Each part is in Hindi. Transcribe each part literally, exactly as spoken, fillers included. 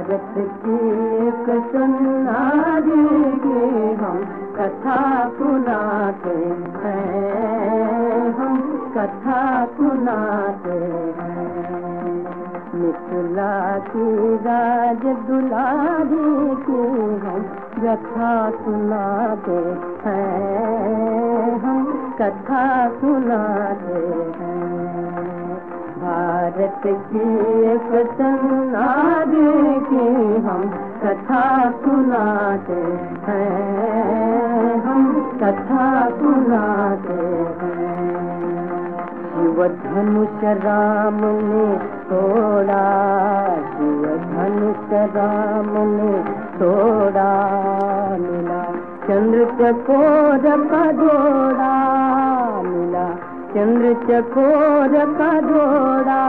भारत की एक सुनारी की हम कथा सुनाते हैं, हम कथा सुनाते हैं। मिथिला की राज दुलारी की हम कथा सुनाते हैं, हम कथा सुनाते हैं। भारत की एक सुनारी की हम कथा सुनाते हैं, हम कथा सुनाते हैं। शिव धनुष राम ने तोड़ा, शिव धनुष राम ने तोड़ा, मिला चंद्र चकोर का जोड़ा, मिला चंद्र चकोर का जोड़ा।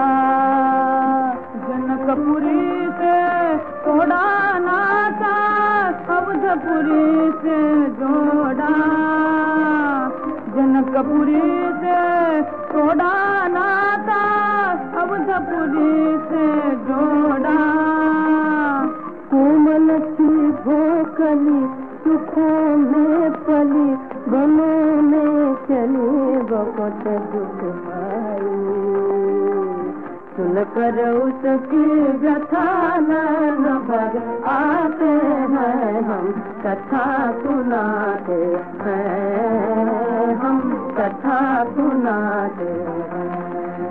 जनकपुरी से तोड़ा नाता, अवधपुरी से जोड़ा, जनकपुरी से तोड़ा नाता, अवधपुरी से जोड़ा। कोमल सी भोकली सुखों में पली, बनों में चली बहुत दुख पाई। सुनकर उसकी व्यथा नैन भर आते हैं, हम कथा सुनाते हैं, हम कथा सुनाते हैं।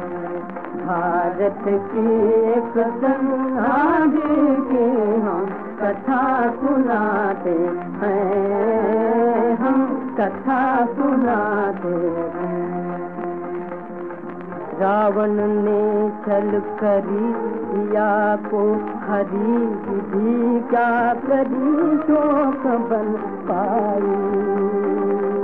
भारत की एक सुनारी की हम कथा सुनाते हैं, हम कथा सुनाते हैं। रावण ने छल करी सिया को हरी, विधि क्या करी शोक बन पाई।